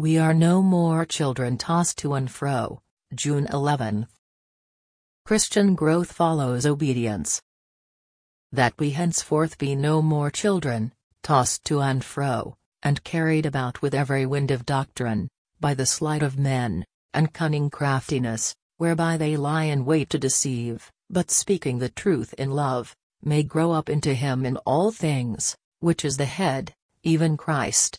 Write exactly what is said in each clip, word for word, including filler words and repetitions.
We are no more children tossed to and fro. June eleventh. Christian growth follows obedience. That we henceforth be no more children, tossed to and fro, and carried about with every wind of doctrine, by the sleight of men, and cunning craftiness, whereby they lie in wait to deceive, but speaking the truth in love, may grow up into him in all things, which is the head, even Christ.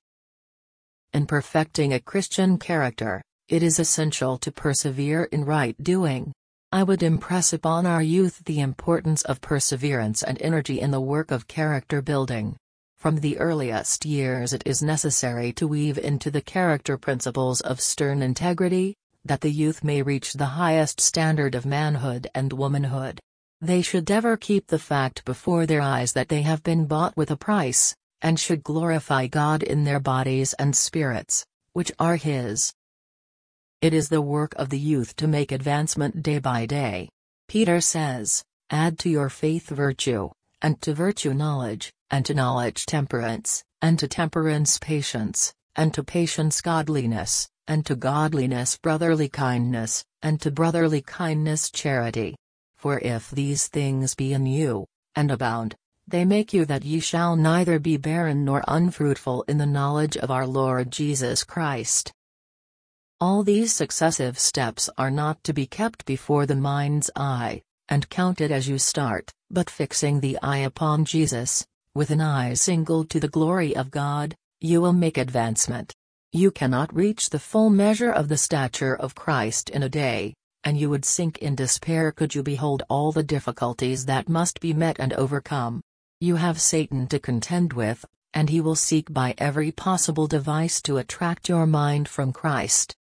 In perfecting a Christian character, it is essential to persevere in right doing. I would impress upon our youth the importance of perseverance and energy in the work of character building. From the earliest years it is necessary to weave into the character principles of stern integrity, that the youth may reach the highest standard of manhood and womanhood. They should ever keep the fact before their eyes that they have been bought with a price, and should glorify God in their bodies and spirits, which are His. It is the work of the youth to make advancement day by day. Peter says, "Add to your faith virtue, and to virtue knowledge, and to knowledge temperance, and to temperance patience, and to patience godliness, and to godliness brotherly kindness, and to brotherly kindness charity. For if these things be in you, and abound, they make you that ye shall neither be barren nor unfruitful in the knowledge of our Lord Jesus Christ." All these successive steps are not to be kept before the mind's eye, and counted as you start, but fixing the eye upon Jesus, with an eye single to the glory of God, you will make advancement. You cannot reach the full measure of the stature of Christ in a day, and you would sink in despair could you behold all the difficulties that must be met and overcome. You have Satan to contend with, and he will seek by every possible device to attract your mind from Christ.